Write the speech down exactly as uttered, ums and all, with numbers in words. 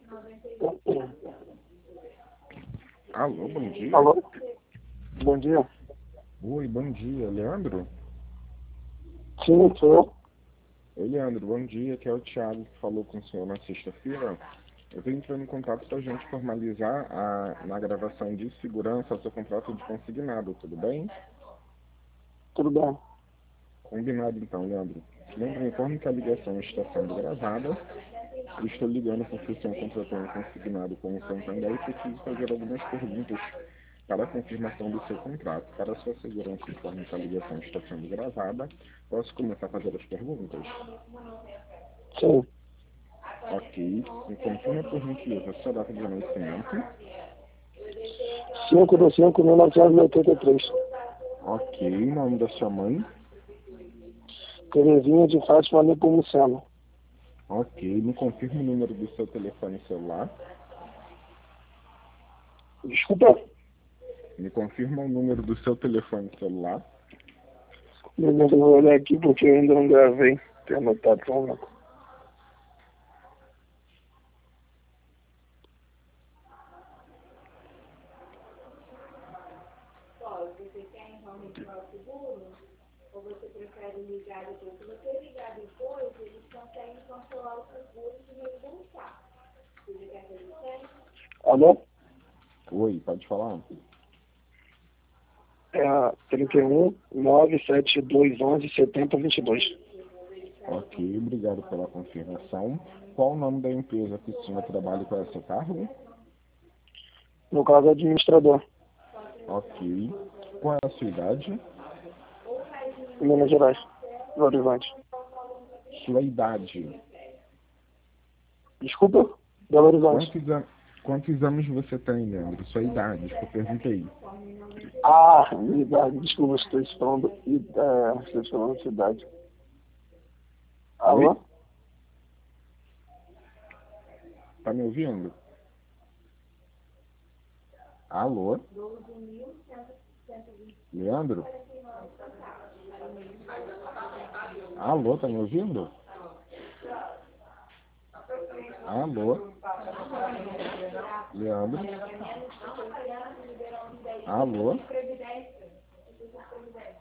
Alô, bom dia. Alô? Bom dia. Oi, bom dia, Leandro? Sim, sou eu. Oi, Leandro, bom dia. Aqui é o Thiago que falou com o senhor na sexta-feira. Eu estou entrando em contato para a gente formalizar a, na gravação de segurança o seu contrato de consignado, tudo bem? Tudo bem? Combinado então, Leandro. Leandro, informe que a ligação está sendo gravada. Eu estou ligando porque o senhor contratou um consignado com o Santander e preciso fazer algumas perguntas para a confirmação do seu contrato. Para a sua segurança, informe que a ligação está sendo gravada. Posso começar a fazer as perguntas? Sim. Ok. Me confirma por gentileza a sua data de nascimento. cinco de cinco de mil novecentos e oitenta e três. Ok. Nome da sua mãe. Terezinha de Fátima Nepomuceno. Ok. Me confirma o número do seu telefone celular. Desculpa. Me confirma o número do seu telefone celular. Meu Deus, eu vou olhar aqui porque eu ainda não gravei. Tenho anotado só uma. Alô? Oi, pode falar? É trinta e um, nove sete dois onze, setenta vinte e dois. Ok, obrigado pela confirmação. Qual o nome da empresa que o senhor trabalha com essa cargo? No caso, administrador. Ok. Qual é a sua idade? Minas Gerais. Belo Horizonte. Sua idade. Desculpa? Belo Horizonte. Quantos, an quantos anos você tem, Leandro? Sua idade, que eu perguntei. Ah, minha idade. Desculpa, estou falando. É, estou falando cidade. Oi? Alô? Tá me ouvindo? Alô? Leandro? Alô, tá me ouvindo? Alô? Leandro? Alô?